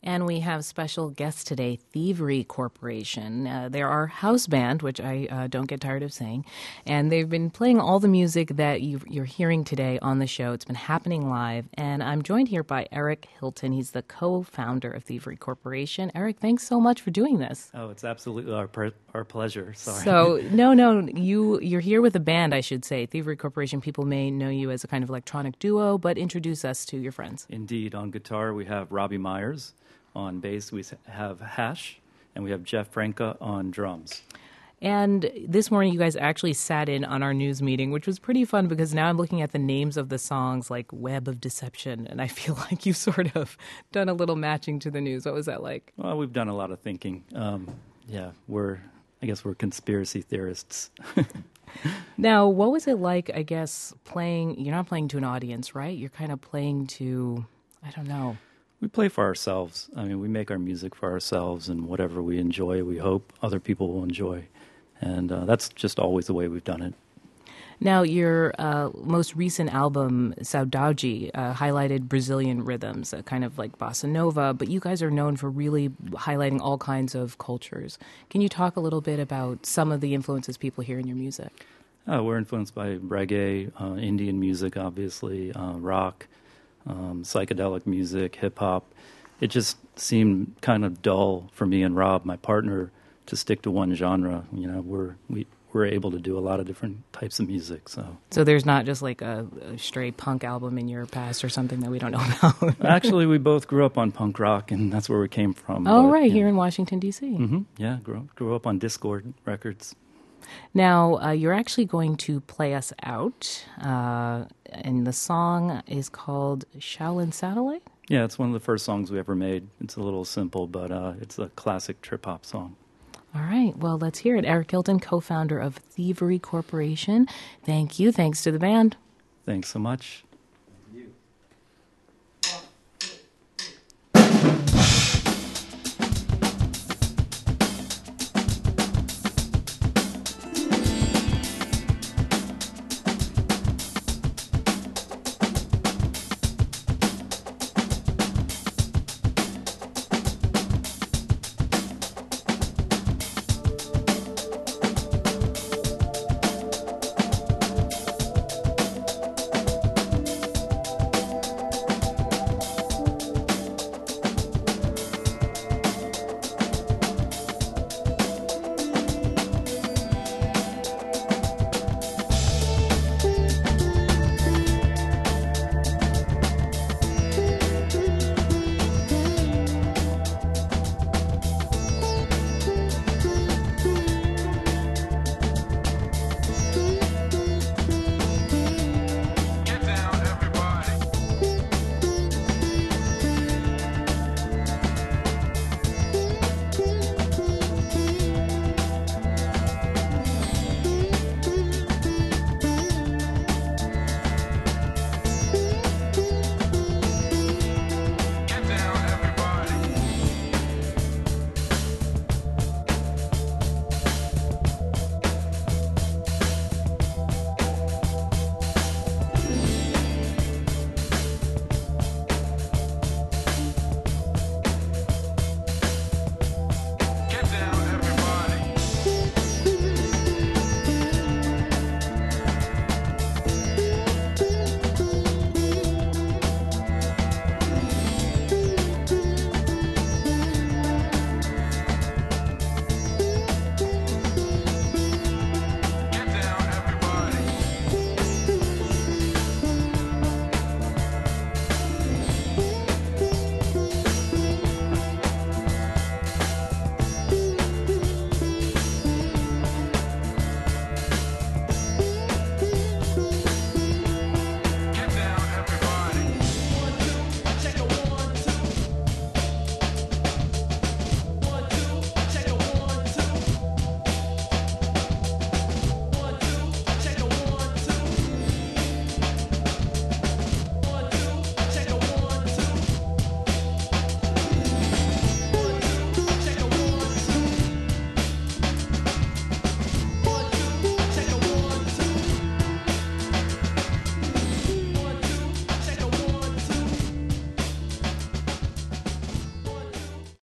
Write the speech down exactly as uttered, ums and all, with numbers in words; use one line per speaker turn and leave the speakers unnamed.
And we have special guests today, Thievery Corporation. Uh, they're our house band, which I uh, don't get tired of saying. And they've been playing all the music that you, you're hearing today on the show. It's been happening live. And I'm joined here by Eric Hilton. He's the co-founder of Thievery Corporation. Eric, thanks so much for doing this.
Oh, it's absolutely our per- our pleasure. Sorry.
So, no, no, you, you're here with a band, I should say. Thievery Corporation, people may know you as a kind of electronic duo, but introduce us to your friends.
Indeed. On guitar, we have Robbie Myers. On bass, we have Hash, and we have Jeff Franca on drums.
And this morning, you guys actually sat in on our news meeting, which was pretty fun because now I'm looking at the names of the songs like Web of Deception, and I feel like you've sort of done a little matching to the news. What was that like?
Well, we've done a lot of thinking. Um, yeah, we're, I guess we're conspiracy theorists.
Now, what was it like, I guess, playing, you're not playing to an audience, right? You're kind of playing to, I don't know.
We play for ourselves. I mean, we make our music for ourselves, and whatever we enjoy, we hope other people will enjoy. And uh, that's just always the way we've done it.
Now, your uh, most recent album, Saudade, uh, highlighted Brazilian rhythms, uh, kind of like bossa nova, but you guys are known for really highlighting all kinds of cultures. Can you talk a little bit about some of the influences people hear in your music?
Uh, we're influenced by reggae, uh, Indian music, obviously, uh, rock, um, psychedelic music, hip-hop. It just seemed kind of dull for me and Rob, my partner, to stick to one genre. You know, we're we we're able to do a lot of different types of music. So,
so there's not just like a, a straight punk album in your past or something that we don't know about.
Actually, we both grew up on punk rock, and that's where we came from.
Oh,
but,
right, here
know.
in Washington D C.
Mm-hmm. Yeah, grew grew up on Discord Records.
Now, uh, you're actually going to play us out, uh, and the song is called Shaolin Satellite?
Yeah, it's one of the first songs we ever made. It's a little simple, but uh, it's a classic trip-hop song.
All right, well, let's hear it. Eric Hilton, co-founder of Thievery Corporation. Thank you. Thanks to the band.
Thanks so much.